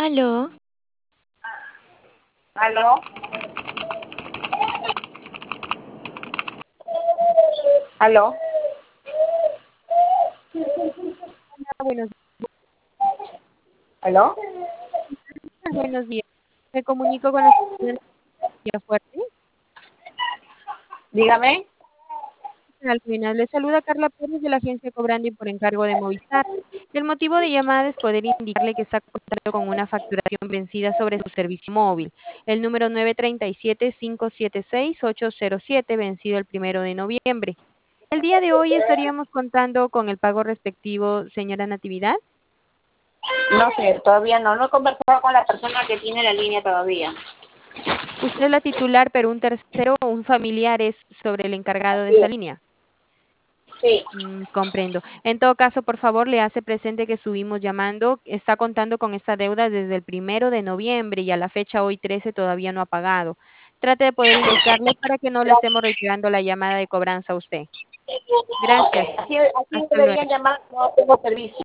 Aló, ¿Aló? ¿Aló? Hola, buenos ¿Aló? días, buenos días. Me comunico con la señora Fuerte. Dígame. Al final le saluda Carla Pérez de la agencia Cobrando y por encargo de Movistar. El motivo de llamada es poder indicarle que está contando con una facturación vencida sobre su servicio móvil. El número 937-576-807, vencido el 1 de noviembre. El día de hoy estaríamos contando con el pago respectivo, señora Natividad. No sé, todavía no he conversado con la persona que tiene la línea todavía. Usted es la titular, pero un tercero o un familiar es sobre el encargado de Sí, esta línea. sí. Comprendo. En todo caso, por favor, le hace presente que estuvimos llamando, está contando con esta deuda desde el 1 de noviembre y a la fecha hoy 13 todavía no ha pagado. Trate de poder indicarle para que no le estemos retirando la llamada de cobranza a usted. Ok, Gracias. así Hasta luego. deberían llamar, no tengo servicio.